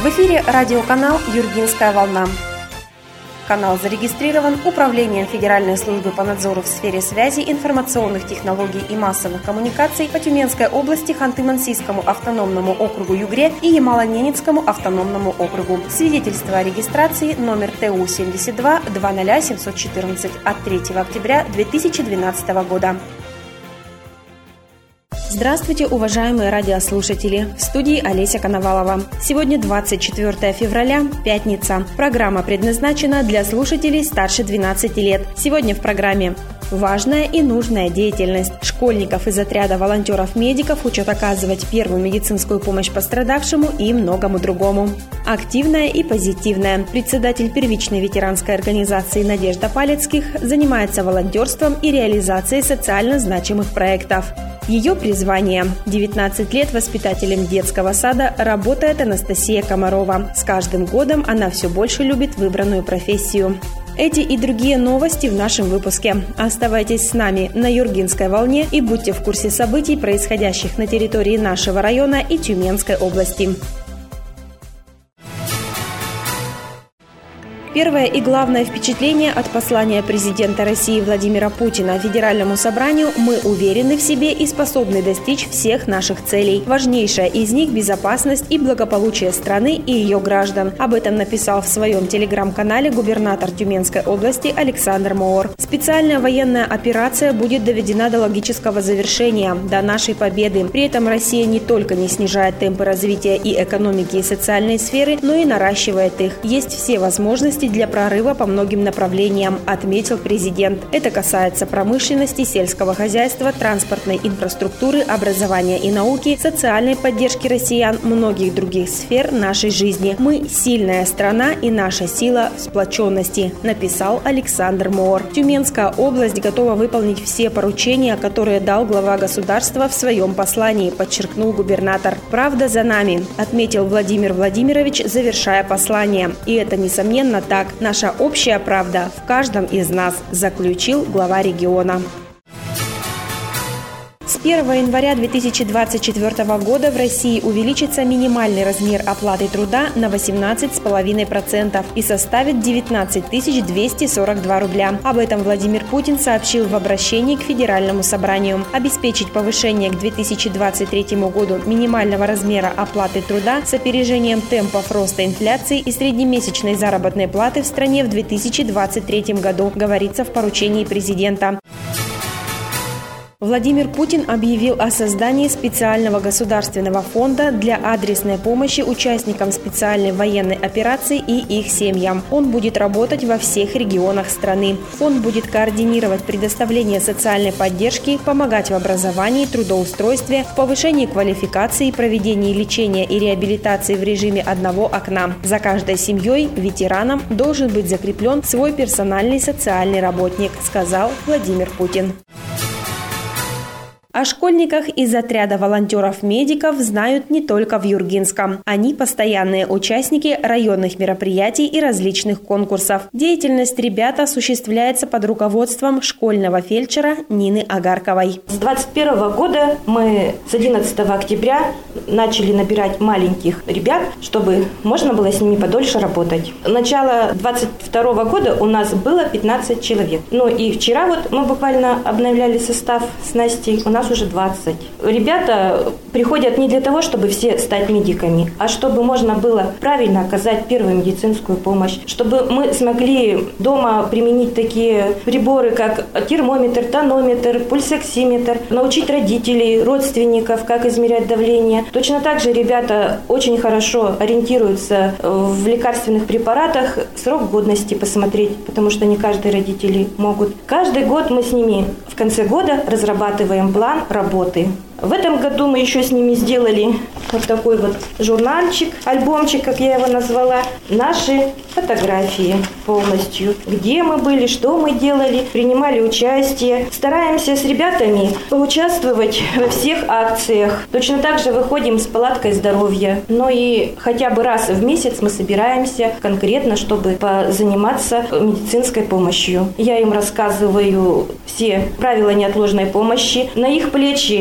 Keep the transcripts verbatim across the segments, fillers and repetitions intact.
эфире радиоканал «Юргинская волна». Канал зарегистрирован Управлением Федеральной службы по надзору в сфере связи, информационных технологий и массовых коммуникаций по Тюменской области, Ханты-Мансийскому автономному округу Югре и Ямало-Ненецкому автономному округу. Свидетельство о регистрации номер Т У семьдесят два два ноль семь один четыре от третьего октября две тысячи двенадцатого года. Здравствуйте, уважаемые радиослушатели! В студии Олеся Коновалова. Сегодня двадцать четвёртое февраля, пятница. Программа предназначена для слушателей старше двенадцати лет. Сегодня в программе важная и нужная деятельность. Школьников из отряда волонтеров-медиков учат оказывать первую медицинскую помощь пострадавшему и многому другому. Активная и позитивная. Председатель первичной ветеранской организации Надежда Палецких занимается волонтерством и реализацией социально значимых проектов. Ее призвание. девятнадцать лет воспитателем детского сада работает Анастасия Комарова. С каждым годом она все больше любит выбранную профессию. Эти и другие новости в нашем выпуске. Оставайтесь с нами на Юргинской волне и будьте в курсе событий, происходящих на территории нашего района и Тюменской области. Первое и главное впечатление от послания президента России Владимира Путина Федеральному собранию: мы уверены в себе и способны достичь всех наших целей. Важнейшая из них – безопасность и благополучие страны и ее граждан. Об этом написал в своем телеграм-канале губернатор Тюменской области Александр Моор. Специальная военная операция будет доведена до логического завершения, до нашей победы. При этом Россия не только не снижает темпы развития и экономики, и социальной сферы, но и наращивает их. Есть все возможности для прорыва по многим направлениям, отметил президент. Это касается промышленности, сельского хозяйства, транспортной инфраструктуры, образования и науки, социальной поддержки россиян, многих других сфер нашей жизни. Мы сильная страна, и наша сила в сплоченности, написал Александр Моор. Тюменская область готова выполнить все поручения, которые дал глава государства в своем послании, подчеркнул губернатор. Правда за нами, отметил Владимир Владимирович, завершая послание. И это, несомненно, так. Наша общая правда в каждом из нас, заключил глава региона. С первого января две тысячи двадцать четвёртого года в России увеличится минимальный размер оплаты труда на восемнадцать целых пять десятых процента и составит девятнадцать тысяч двести сорок два рубля. Об этом Владимир Путин сообщил в обращении к Федеральному собранию. Обеспечить повышение к две тысячи двадцать третьему году минимального размера оплаты труда с опережением темпов роста инфляции и среднемесячной заработной платы в стране в две тысячи двадцать третьем году, говорится в поручении президента. Владимир Путин объявил о создании специального государственного фонда для адресной помощи участникам специальной военной операции и их семьям. Он будет работать во всех регионах страны. Фонд будет координировать предоставление социальной поддержки, помогать в образовании, трудоустройстве, в повышении квалификации, проведении лечения и реабилитации в режиме одного окна. За каждой семьей, ветераном, должен быть закреплен свой персональный социальный работник, сказал Владимир Путин. О школьниках из отряда волонтеров-медиков знают не только в Юргинском. Они постоянные участники районных мероприятий и различных конкурсов. Деятельность ребят осуществляется под руководством школьного фельдшера Нины Агарковой. С двадцать первого года мы с одиннадцатого октября начали набирать маленьких ребят, чтобы можно было с ними подольше работать. Начало двадцать второго года у нас было пятнадцать человек. Ну и вчера вот мы буквально обновляли состав с Настей. У нас уже двадцать. Ребята приходят не для того, чтобы все стать медиками, а чтобы можно было правильно оказать первую медицинскую помощь, чтобы мы смогли дома применить такие приборы, как термометр, тонометр, пульсоксиметр, научить родителей, родственников, как измерять давление. Точно так же ребята очень хорошо ориентируются в лекарственных препаратах, срок годности посмотреть, потому что не каждые родители могут. Каждый год мы с ними в конце года разрабатываем план работы. В этом году мы еще с ними сделали вот такой вот журнальчик, альбомчик, как я его назвала. Наши фотографии полностью. Где мы были, что мы делали, принимали участие. Стараемся с ребятами поучаствовать во всех акциях. Точно так же выходим с палаткой здоровья. Но и хотя бы раз в месяц мы собираемся конкретно, чтобы заниматься медицинской помощью. Я им рассказываю все правила неотложной помощи. На их плечи уже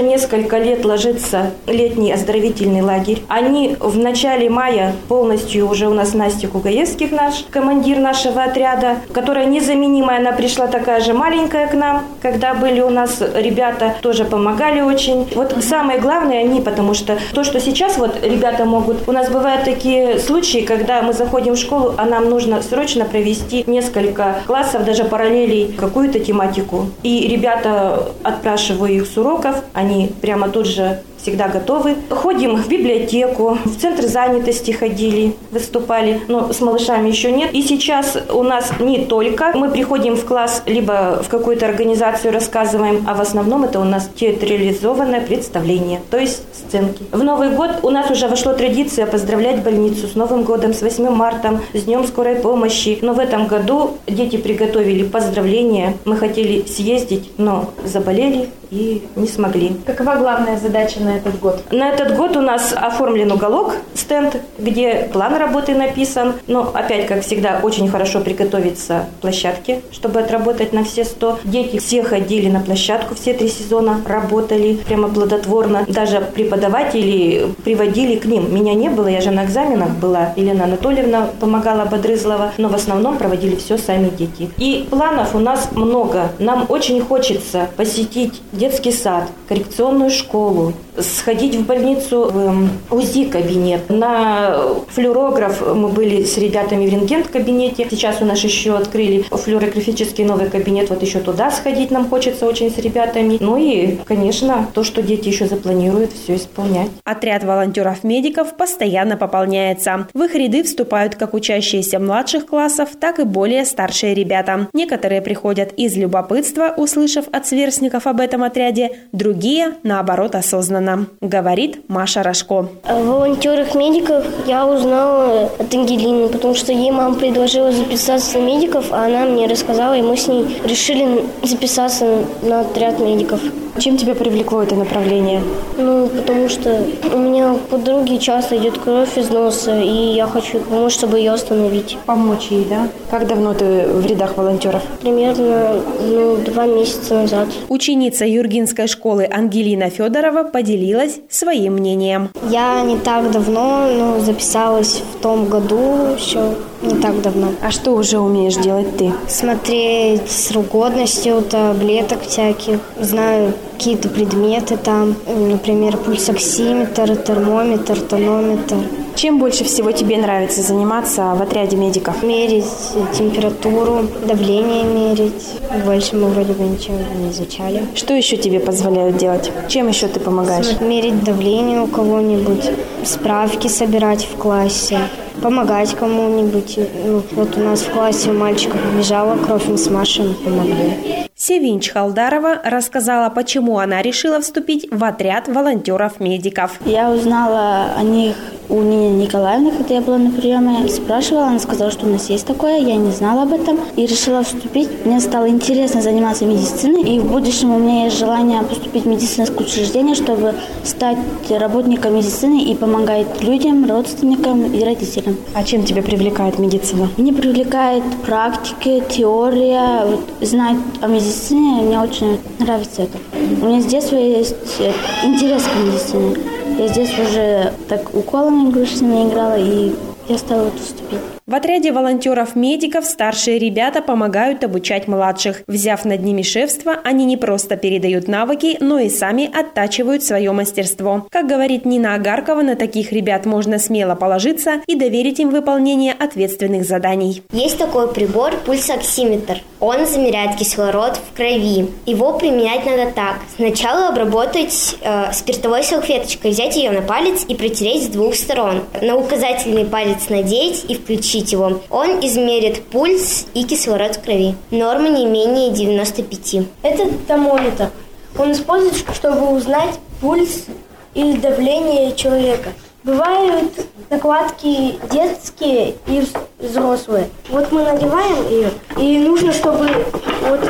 уже несколько лет ложится летний оздоровительный лагерь. Они в начале мая полностью уже у нас Настя Кугаевских, наш командир нашего отряда, которая незаменимая, она пришла такая же маленькая к нам, когда были у нас ребята, тоже помогали очень. Вот самое главное они, потому что то, что сейчас вот ребята могут, у нас бывают такие случаи, когда мы заходим в школу, а нам нужно срочно провести несколько классов, даже параллелей, какую-то тематику. И ребята, отпрашиваю их с уроков, они прямо тут же всегда готовы. Ходим в библиотеку, в центр занятости ходили, выступали, но с малышами еще нет. И сейчас у нас не только мы приходим в класс, либо в какую-то организацию рассказываем, а в основном это у нас театрализованное представление, то есть сценки. В Новый год у нас уже вошла традиция поздравлять больницу с Новым годом, с восьмым марта, с Днем скорой помощи. Но в этом году дети приготовили поздравления. Мы хотели съездить, но заболели и не смогли. Какова главная задача на этот год? На этот год у нас оформлен уголок, стенд, где план работы написан. Но опять, как всегда, очень хорошо приготовиться к площадке, чтобы отработать на все сто. Дети все ходили на площадку, все три сезона работали прямо плодотворно. Даже преподаватели приводили к ним. Меня не было, я же на экзаменах была. Елена Анатольевна помогала, Бодрызлова. Но в основном проводили все сами дети. И планов у нас много. Нам очень хочется посетить детский сад, коррекционную школу, сходить в больницу, в УЗИ-кабинет. На флюорограф мы были с ребятами в рентген-кабинете. Сейчас у нас еще открыли флюорографический новый кабинет. Вот еще туда сходить нам хочется очень с ребятами. Ну и, конечно, то, что дети еще запланируют, все исполнять. Отряд волонтеров-медиков постоянно пополняется. В их ряды вступают как учащиеся младших классов, так и более старшие ребята. Некоторые приходят из любопытства, услышав от сверстников об этом отряде, другие, наоборот, осознанно, говорит Маша Рожко. О волонтерах-медиках я узнала от Ангелины, потому что ей мама предложила записаться на медиков, а она мне рассказала, и мы с ней решили записаться на отряд медиков. Чем тебя привлекло это направление? Ну, потому что у меня у подруги часто идет кровь из носа, и я хочу помочь, чтобы ее остановить. Помочь ей, да? Как давно ты в рядах волонтеров? Примерно ну, два месяца назад. Ученица Юргинской школы Ангелина Федорова поделилась своим мнением. Я не так давно ну, записалась в том году, еще не так давно. А что уже умеешь делать ты? Смотреть срок годности у таблеток всяких, знаю какие-то предметы там, например, пульсоксиметр, термометр, тонометр. Чем больше всего тебе нравится заниматься в отряде медиков? Мерить температуру, давление мерить. Больше мы вроде бы ничего не изучали. Что еще тебе позволяют делать? Чем еще ты помогаешь? Мерить давление у кого-нибудь, справки собирать в классе, помогать кому-нибудь. Ну, вот у нас в классе у мальчика побежала кровь, мы с Машей помогли. Севинч Халдарова рассказала, почему она решила вступить в отряд волонтеров-медиков. Я узнала о них у Нины Николаевны, когда я была на приеме. Спрашивала, она сказала, что у нас есть такое, я не знала об этом и решила вступить. Мне стало интересно заниматься медициной, и в будущем у меня есть желание поступить в медицинское учреждение, чтобы стать работником медицины и помогать людям, родственникам и родителям. А чем тебя привлекает медицина? Меня привлекает практика, теория, вот, знать о медицине, мне очень нравится это. У меня с детства есть интерес к медицине. Я здесь уже так уколами игрушечными играла, и я стала вот вступить. В отряде волонтеров-медиков старшие ребята помогают обучать младших. Взяв над ними шефство, они не просто передают навыки, но и сами оттачивают свое мастерство. Как говорит Нина Агаркова, на таких ребят можно смело положиться и доверить им выполнение ответственных заданий. Есть такой прибор пульсоксиметр. Он замеряет кислород в крови. Его применять надо так. Сначала обработать э, спиртовой салфеточкой, взять ее на палец и протереть с двух сторон. На указательный палец надеть и включить его. Он измерит пульс и кислород в крови. Норма не менее девяносто пять. Это термометр. Он используется, чтобы узнать пульс или давление человека. Бывают накладки детские и взрослые. Вот мы надеваем ее, и нужно, чтобы вот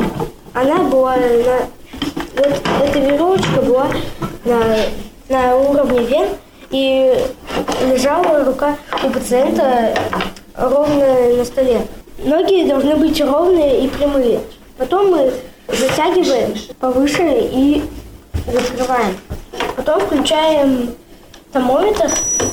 она была на... Вот эта веревочка была на, на уровне вен, и лежала рука у пациента ровно на столе. Ноги должны быть ровные и прямые. Потом мы затягиваем повыше и закрываем. Потом включаем термометр.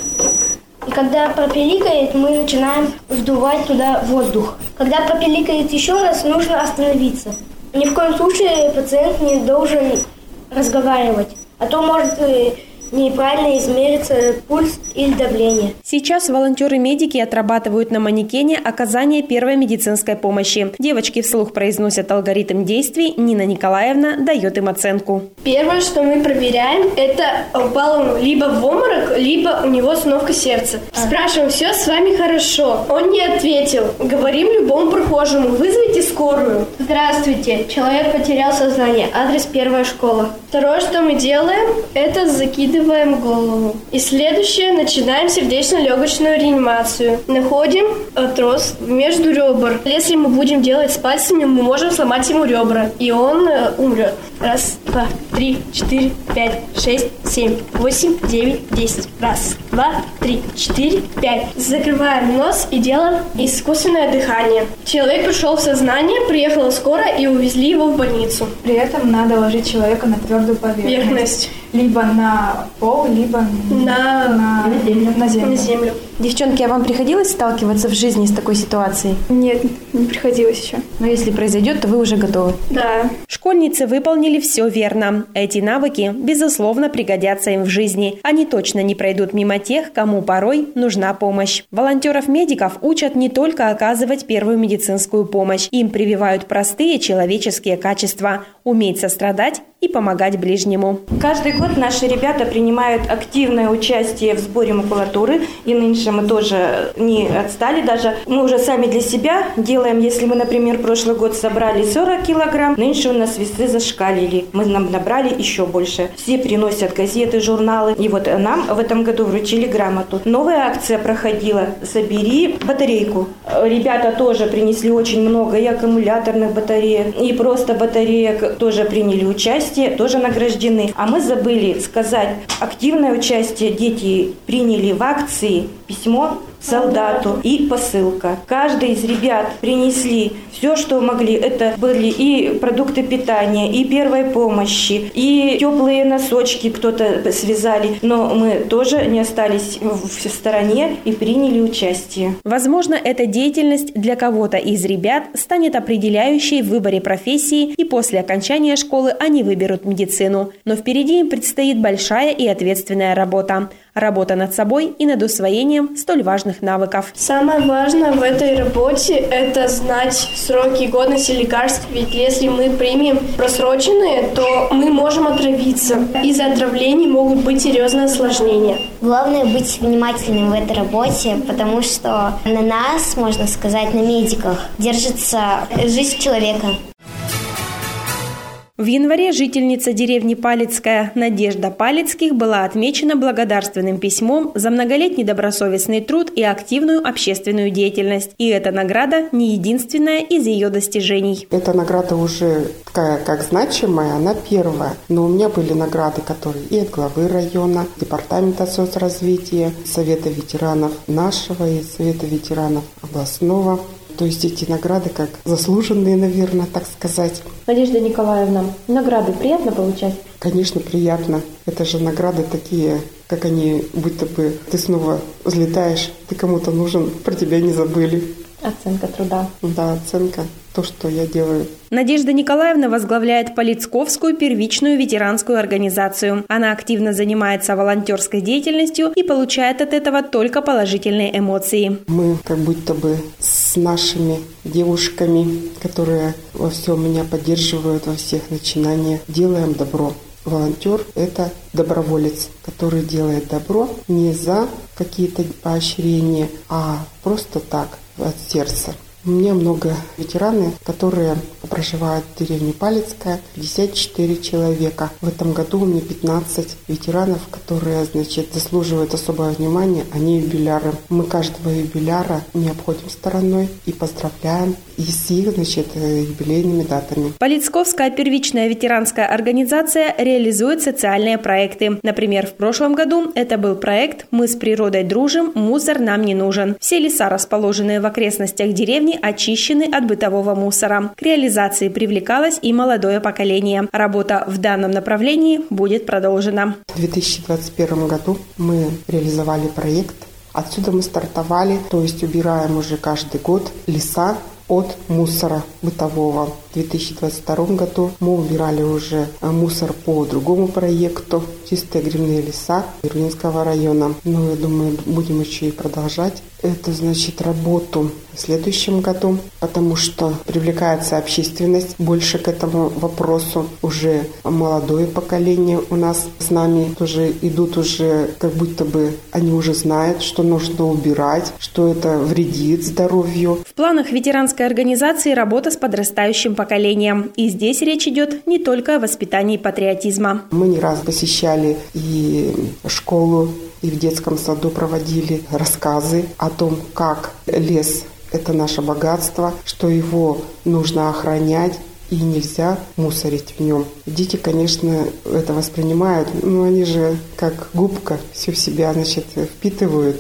И когда пропиликает, мы начинаем вдувать туда воздух. Когда пропиликает еще раз, нужно остановиться. Ни в коем случае пациент не должен разговаривать, а то может неправильно измерится пульс или давление. Сейчас волонтеры-медики отрабатывают на манекене оказание первой медицинской помощи. Девочки вслух произносят алгоритм действий, Нина Николаевна дает им оценку. Первое, что мы проверяем, это упал он либо в обморок, либо у него остановка сердца. Спрашиваем, все с вами хорошо. Он не ответил. Говорим любому прохожему, вызовите скорую. Здравствуйте, человек потерял сознание. Адрес первая школа. Второе, что мы делаем, это закидываем голову. И следующее, начинаем сердечно-легочную реанимацию. Находим трос между ребер. Если мы будем делать с пальцами, мы можем сломать ему ребра, и он э, умрет. Раз, два, три, четыре, пять, шесть, семь, восемь, девять, десять. Раз, два, три, четыре, пять. Закрываем нос и делаем искусственное дыхание. Человек пришел в сознание, приехала скорая и увезли его в больницу. При этом надо ложить человека на твердую поверхность. Поверхность. Либо на пол, либо на, на, на, землю. на землю. На землю. Девчонки, а вам приходилось сталкиваться в жизни с такой ситуацией? Нет, не приходилось еще. Но если произойдет, то вы уже готовы? Да. Школьницы выполнили все верно. Эти навыки, безусловно, пригодятся им в жизни. Они точно не пройдут мимо тех, кому порой нужна помощь. Волонтеров-медиков учат не только оказывать первую медицинскую помощь. Им прививают простые человеческие качества – уметь сострадать и помогать ближнему. Каждый год наши ребята принимают активное участие в сборе макулатуры, и нынче мы тоже не отстали даже. Мы уже сами для себя делаем, если мы, например, прошлый год собрали сорок килограмм, нынче у нас весы зашкалили, мы нам набрали еще больше. Все приносят газеты, журналы, и вот нам в этом году вручили грамоту. Новая акция проходила «Собери батарейку». Ребята тоже принесли очень много и аккумуляторных батареек, и просто батареек тоже приняли участие, тоже награждены. А мы забыли сказать, активное участие дети приняли в акции «Письмо солдату» и посылка. Каждый из ребят принесли все, что могли. Это были и продукты питания, и первой помощи, и теплые носочки кто-то связали. Но мы тоже не остались в стороне и приняли участие. Возможно, эта деятельность для кого-то из ребят станет определяющей в выборе профессии, и после окончания школы они выберут медицину. Но впереди им предстоит большая и ответственная работа. Работа над собой и над усвоением столь важных навыков. Самое важное в этой работе – это знать сроки годности лекарств. Ведь если мы примем просроченные, то мы можем отравиться. Из-за отравлений могут быть серьезные осложнения. Главное быть внимательным в этой работе, потому что на нас, можно сказать, на медиках, держится жизнь человека. В январе жительница деревни Палецкая Надежда Палецких была отмечена благодарственным письмом за многолетний добросовестный труд и активную общественную деятельность. И эта награда не единственная из ее достижений. Эта награда уже такая, как значимая, она первая. Но у меня были награды, которые и от главы района, департамента соцразвития, Совета ветеранов нашего и Совета ветеранов областного. То есть эти награды как заслуженные, наверное, так сказать. Надежда Николаевна, награды приятно получать? Конечно, приятно. Это же награды такие, как они, будто бы ты снова взлетаешь, ты кому-то нужен, про тебя не забыли. Оценка труда. Да, оценка. То, что я делаю. Надежда Николаевна возглавляет Полицковскую первичную ветеранскую организацию. Она активно занимается волонтерской деятельностью и получает от этого только положительные эмоции. Мы как будто бы с нашими девушками, которые во всем меня поддерживают, во всех начинаниях, делаем добро. Волонтер – это доброволец, который делает добро не за какие-то поощрения, а просто так, от сердца. У меня много ветераны, которые проживают в деревне Палецкая, пятьдесят четыре человека. В этом году у меня пятнадцать ветеранов, которые, значит, заслуживают особого внимания. Они юбиляры. Мы каждого юбиляра не обходим стороной и поздравляем и с их, значит, юбилейными датами. Полицковская первичная ветеранская организация реализует социальные проекты. Например, в прошлом году это был проект «Мы с природой дружим, мусор нам не нужен». Все леса, расположенные в окрестностях деревни, доме очищены от бытового мусора. К реализации привлекалось и молодое поколение. Работа в данном направлении будет продолжена. В две тысячи двадцать первом году мы реализовали проект. Отсюда мы стартовали, то есть убираем уже каждый год леса от мусора бытового. В две тысячи двадцать втором году мы убирали уже мусор по другому проекту «Чистые грибные леса» Юргенского района. Но я думаю, будем еще и продолжать это, значит, работу в следующем году, потому что привлекается общественность больше к этому вопросу. Уже молодое поколение у нас с нами тоже идут, уже как будто бы они уже знают, что нужно убирать, что это вредит здоровью. В планах ветеранской организации работа с подрастающим поколением. И здесь речь идет не только о воспитании патриотизма. Мы не раз посещали и школу, и в детском саду проводили рассказы о том, как лес – это наше богатство, что его нужно охранять и нельзя мусорить в нем. Дети, конечно, это воспринимают, но они же как губка все в себя, значит, впитывают.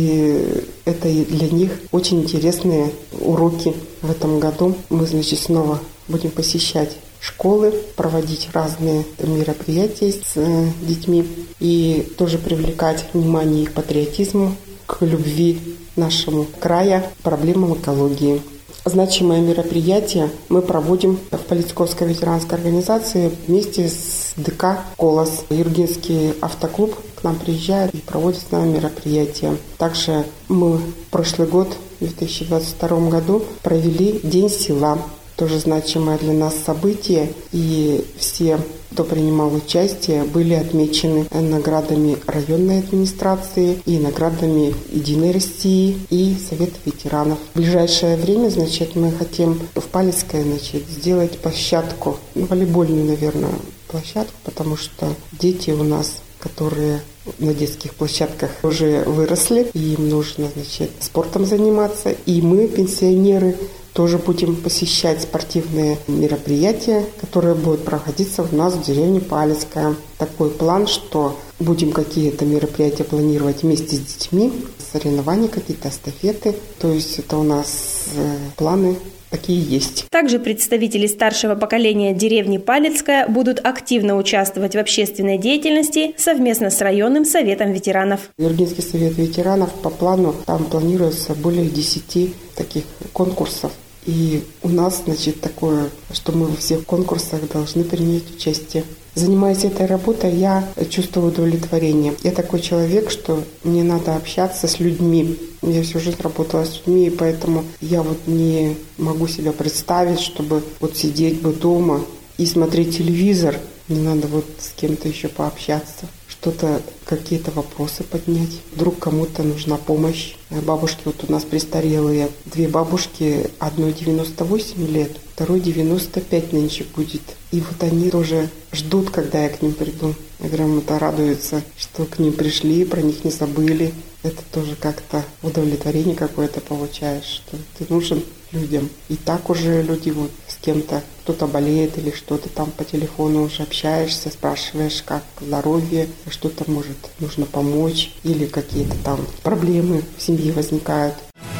И это для них очень интересные уроки. В этом году мы, значит, снова будем посещать школы, проводить разные мероприятия с э, детьми и тоже привлекать внимание их к патриотизму, к любви нашему края, проблемам экологии. Значимое мероприятие мы проводим в Полицковской ветеранской организации вместе с ДК «Колос». Юргенский автоклуб к нам приезжает и проводит с нами мероприятия. Также мы в прошлый год, в две тысячи двадцать втором году, провели День села. Тоже значимое для нас событие, и все, кто принимал участие, были отмечены наградами районной администрации и наградами Единой России и Совета ветеранов. В ближайшее время, значит, мы хотим в Палецкой, значит, сделать площадку, ну, волейбольную, наверное, площадку, потому что дети у нас, которые на детских площадках уже выросли, и им нужно, значит, спортом заниматься, и мы, пенсионеры, тоже будем посещать спортивные мероприятия, которые будут проходиться у нас в деревне Палецкая. Такой план, что будем какие-то мероприятия планировать вместе с детьми, соревнования какие-то, эстафеты. То есть это у нас э, планы такие есть. Также представители старшего поколения деревни Палецкая будут активно участвовать в общественной деятельности совместно с районным советом ветеранов. Юргенский совет ветеранов по плану, там планируется более десяти таких конкурсов. И у нас, значит, такое, что мы во всех конкурсах должны принять участие. Занимаясь этой работой, я чувствую удовлетворение. Я такой человек, что мне надо общаться с людьми. Я всю жизнь работала с людьми, и поэтому я вот не могу себя представить, чтобы вот сидеть бы дома и смотреть телевизор. Мне надо вот с кем-то еще пообщаться, что-то, какие-то вопросы поднять. Вдруг кому-то нужна помощь. Бабушки вот у нас престарелые. Две бабушки, одной девяносто восемь лет, второй девяносто пять нынче будет. И вот они тоже ждут, когда я к ним приду. Я говорю, это радуются, что к ним пришли, про них не забыли. Это тоже как-то удовлетворение какое-то получаешь, что ты нужен людям. И так уже люди вот с кем-то, кто-то болеет или что-то там по телефону уже общаешься, спрашиваешь, как здоровье, что-то может нужно помочь или какие-то там проблемы в семье возникают.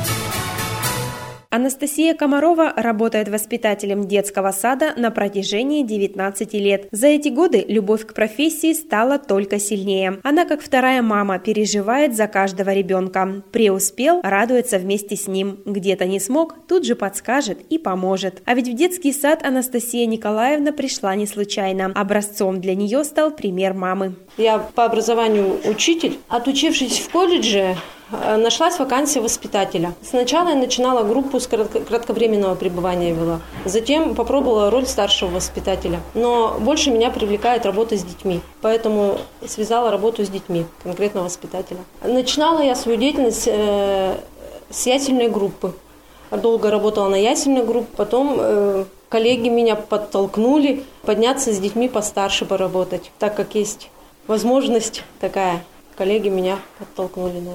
Анастасия Комарова работает воспитателем детского сада на протяжении девятнадцати лет. За эти годы любовь к профессии стала только сильнее. Она, как вторая мама, переживает за каждого ребенка. Преуспел, радуется вместе с ним. Где-то не смог, тут же подскажет и поможет. А ведь в детский сад Анастасия Николаевна пришла не случайно. Образцом для нее стал пример мамы. Я по образованию учитель. Отучившись в колледже, нашлась вакансия воспитателя. Сначала я начинала группу с кратковременного пребывания вела. Затем попробовала роль старшего воспитателя. Но больше меня привлекает работа с детьми. Поэтому связала работу с детьми, конкретно воспитателя. Начинала я свою деятельность э, с ясельной группы. Долго работала на ясельной группе. Потом э, коллеги меня подтолкнули подняться с детьми постарше поработать. Так как есть возможность такая, коллеги меня подтолкнули на это.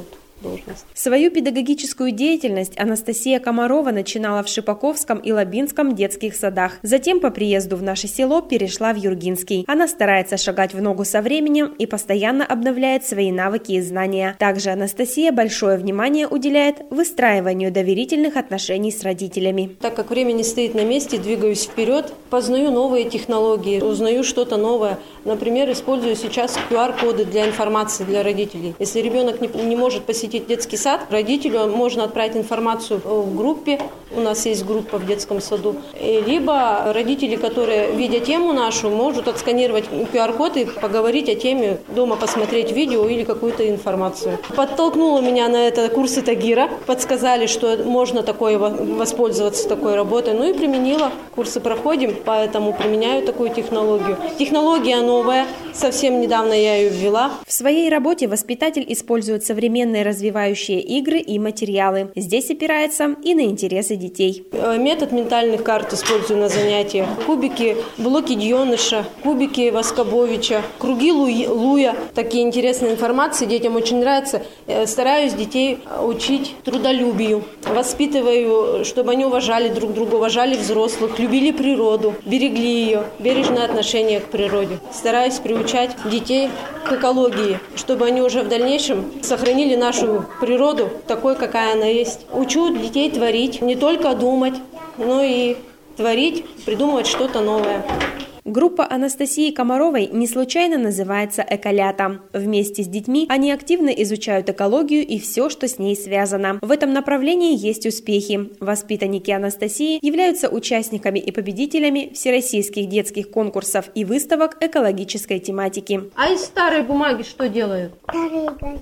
должность. Свою педагогическую деятельность Анастасия Комарова начинала в Шипаковском и Лабинском детских садах. Затем по приезду в наше село перешла в Юргинский. Она старается шагать в ногу со временем и постоянно обновляет свои навыки и знания. Также Анастасия большое внимание уделяет выстраиванию доверительных отношений с родителями. Так как время не стоит на месте, двигаюсь вперед, познаю новые технологии, узнаю что-то новое. Например, использую сейчас ку ар коды для информации для родителей. Если ребенок не, не может посетить детский сад, родителю можно отправить информацию в группе, у нас есть группа в детском саду, либо родители, которые, видя тему нашу, могут отсканировать ку ар код и поговорить о теме, дома посмотреть видео или какую-то информацию. Подтолкнула меня на это курсы Тагира, подсказали, что можно такое воспользоваться такой работой, ну и применила. Курсы проходим, поэтому применяю такую технологию. Технология новая, совсем недавно я ее ввела. В своей работе воспитатель использует современные развивающие игры и материалы. Здесь опирается и на интересы детей. Метод ментальных карт использую на занятиях. Кубики, блоки Дьоныша, кубики Воскобовича, круги Луя. Такие интересные информации детям очень нравятся. Стараюсь детей учить трудолюбию. Воспитываю, чтобы они уважали друг друга, уважали взрослых, любили природу, берегли ее, бережное отношение к природе. Стараюсь приучать детей к экологии, чтобы они уже в дальнейшем сохранили нашу природу такой, какая она есть. Учу детей творить, не только думать, но и творить, придумывать что-то новое. Группа Анастасии Комаровой не случайно называется «Эколята». Вместе с детьми они активно изучают экологию и все, что с ней связано. В этом направлении есть успехи. Воспитанники Анастасии являются участниками и победителями всероссийских детских конкурсов и выставок экологической тематики. А из старой бумаги что делают? Старые газеты.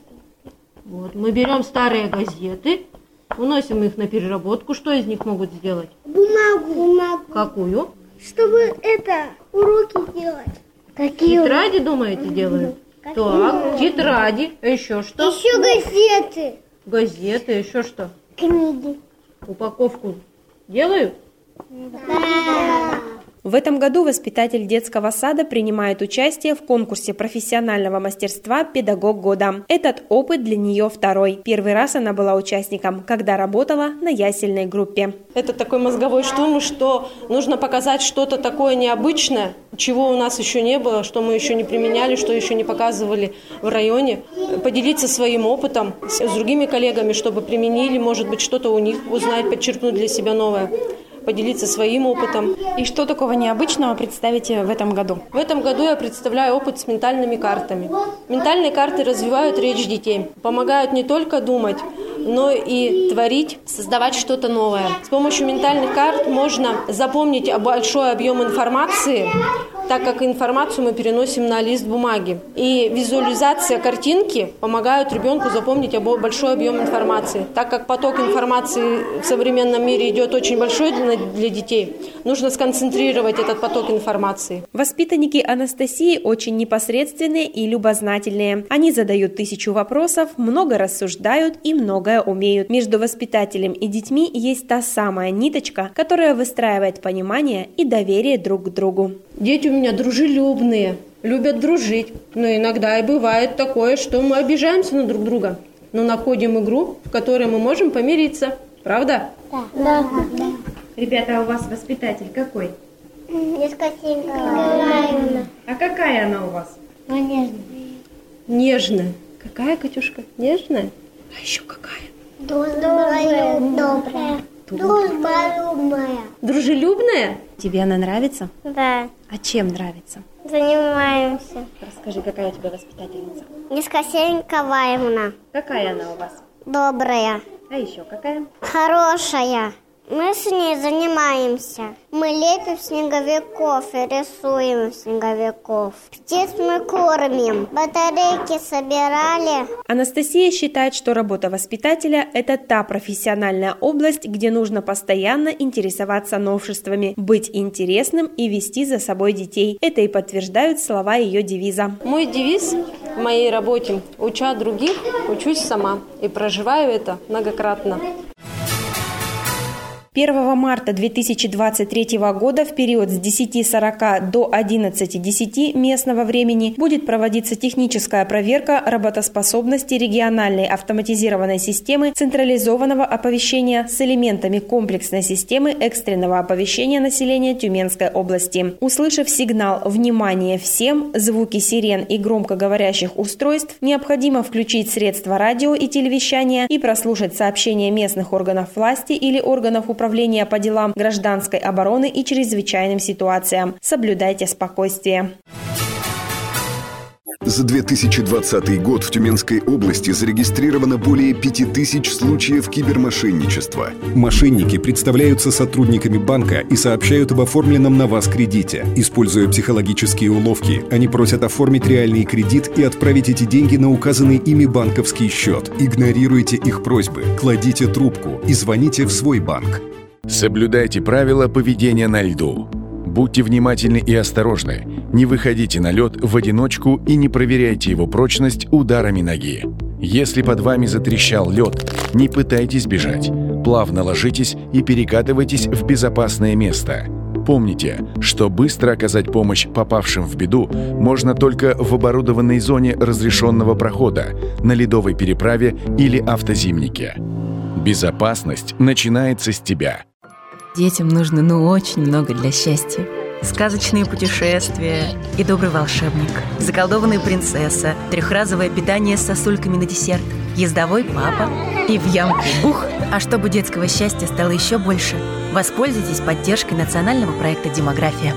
Вот, мы берем старые газеты, уносим их на переработку. Что из них могут сделать? Бумагу. Бумагу. Какую? Чтобы это, уроки делать. Какие? Тетради, думаете, делают? Какие? Так, тетради. А еще что? Еще газеты. Газеты, еще что? Книги. Упаковку делают? Да. В этом году воспитатель детского сада принимает участие в конкурсе профессионального мастерства «Педагог года». Этот опыт для нее второй. Первый раз она была участником, когда работала на ясельной группе. Это такой мозговой штурм, что нужно показать что-то такое необычное, чего у нас еще не было, что мы еще не применяли, что еще не показывали в районе. Поделиться своим опытом с другими коллегами, чтобы применили, может быть, что-то у них узнать, подчеркнуть для себя новое. Поделиться своим опытом. И что такого необычного представите в этом году? В этом году я представляю опыт с ментальными картами. Ментальные карты развивают речь детей, помогают не только думать, но и творить, создавать что-то новое. С помощью ментальных карт можно запомнить большой объем информации, так как информацию мы переносим на лист бумаги. И визуализация картинки помогает ребенку запомнить большой объем информации. Так как поток информации в современном мире идет очень большой для детей, нужно сконцентрировать этот поток информации. Воспитанники Анастасии очень непосредственные и любознательные. Они задают тысячу вопросов, много рассуждают и многое умеют. Между воспитателем и детьми есть та самая ниточка, которая выстраивает понимание и доверие друг к другу. Дети у меня дружелюбные, любят дружить. Но иногда и бывает такое, что мы обижаемся на друг друга. Но находим игру, в которой мы можем помириться. Правда? Да. Да. Да. Ребята, а у вас воспитатель какой? Екатерина Николаевна. А какая она у вас? Ну, нежная. Нежная. Какая, Катюшка? Нежная? А еще какая? Добрая. Добрая. Дружелюбная. Дружелюбная? Тебе она нравится? Да. А чем нравится? Занимаемся. Расскажи, какая у тебя воспитательница? Екатерина Николаевна. Какая она у вас? Добрая. А еще какая? Хорошая. Мы с ней занимаемся. Мы лепим снеговиков и рисуем снеговиков. Птиц мы кормим. Батарейки собирали. Анастасия считает, что работа воспитателя – это та профессиональная область, где нужно постоянно интересоваться новшествами, быть интересным и вести за собой детей. Это и подтверждают слова ее девиза. Мой девиз в моей работе – уча других, учусь сама. И проживаю это многократно. первого марта две тысячи двадцать третьего года в период с десяти сорока до одиннадцати десяти местного времени будет проводиться техническая проверка работоспособности региональной автоматизированной системы централизованного оповещения с элементами комплексной системы экстренного оповещения населения Тюменской области. Услышав сигнал «Внимание всем!», звуки сирен и громкоговорящих устройств, необходимо включить средства радио и телевещания и прослушать сообщения местных органов власти или органов управления по делам гражданской обороны и чрезвычайным ситуациям. Соблюдайте спокойствие. За две тысячи двадцатый год в Тюменской области зарегистрировано более пяти тысяч случаев кибермошенничества. Мошенники представляются сотрудниками банка и сообщают об оформленном на вас кредите. Используя психологические уловки, они просят оформить реальный кредит и отправить эти деньги на указанный ими банковский счет. Игнорируйте их просьбы, кладите трубку и звоните в свой банк. Соблюдайте правила поведения на льду. Будьте внимательны и осторожны. Не выходите на лед в одиночку и не проверяйте его прочность ударами ноги. Если под вами затрещал лед, не пытайтесь бежать. Плавно ложитесь и перекатывайтесь в безопасное место. Помните, что быстро оказать помощь попавшим в беду можно только в оборудованной зоне разрешенного прохода, на ледовой переправе или автозимнике. Безопасность начинается с тебя. Детям нужно ну очень много для счастья. Сказочные путешествия и добрый волшебник, заколдованная принцесса, трехразовое питание с сосульками на десерт, ездовой папа и в ямку бух. А чтобы детского счастья стало еще больше, воспользуйтесь поддержкой национального проекта «Демография».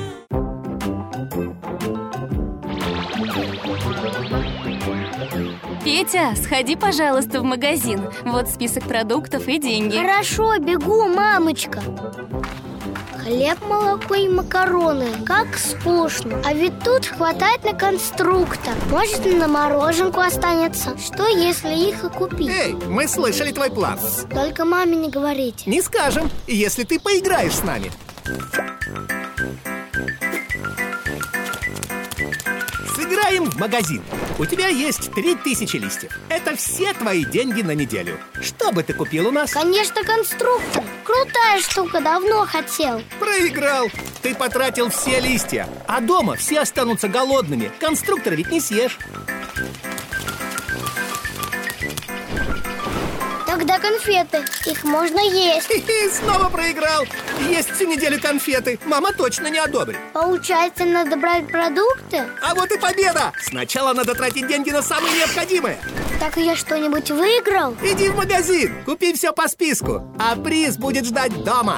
Петя, сходи, пожалуйста, в магазин. Вот список продуктов и деньги. Хорошо, бегу, мамочка. Хлеб, молоко и макароны. Как скучно. А ведь тут хватает на конструктор. Может, на мороженку останется. Что, если их и купить? Эй, мы слышали твой план. Только маме не говорите. Не скажем, если ты поиграешь с нами. Сыграем в магазин. У тебя есть три тысячи листьев. Это все твои деньги на неделю. Что бы ты купил у нас? Конечно, конструктор. Крутая штука, давно хотел. Проиграл. Ты потратил все листья. А дома все останутся голодными. Конструктор ведь не съешь. Тогда конфеты. Их можно есть. Снова проиграл. Есть всю неделю конфеты. Мама точно не одобрит. Получается, надо брать продукты? А вот и победа. Сначала надо тратить деньги на самые необходимые. Так я что-нибудь выиграл? Иди в магазин, купи все по списку, а приз будет ждать дома.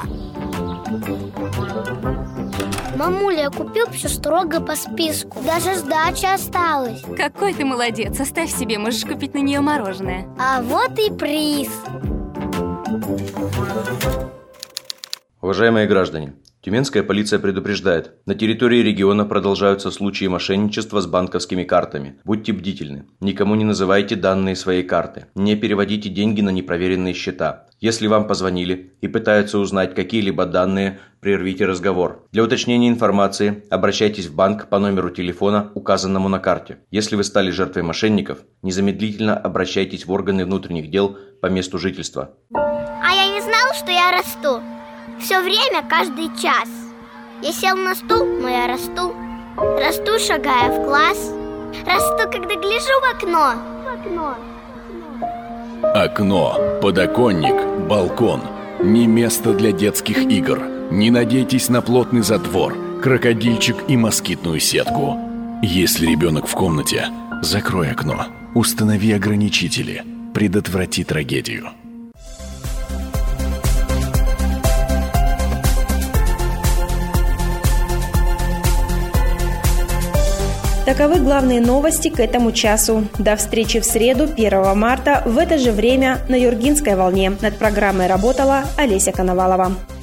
Мамуля, я купил все строго по списку. Даже сдача осталась. Какой ты молодец, оставь себе, можешь купить на нее мороженое. А вот и приз. Уважаемые граждане, Тюменская полиция предупреждает, на территории региона продолжаются случаи мошенничества с банковскими картами. Будьте бдительны, никому не называйте данные своей карты, не переводите деньги на непроверенные счета. Если вам позвонили и пытаются узнать какие-либо данные, прервите разговор. Для уточнения информации обращайтесь в банк по номеру телефона, указанному на карте. Если вы стали жертвой мошенников, незамедлительно обращайтесь в органы внутренних дел по месту жительства. А я не знал, что я расту. Все время, каждый час. Я сел на стул, но я расту. Расту, шагая в класс. Расту, когда гляжу в окно. В окно. Окно, подоконник, балкон. Не место для детских игр. Не надейтесь на плотный затвор, крокодильчик и москитную сетку. Если ребенок в комнате, закрой окно. Установи ограничители. Предотврати трагедию. Таковы главные новости к этому часу. До встречи в среду, первого марта, в это же время на Юргинской волне. Над программой работала Олеся Коновалова.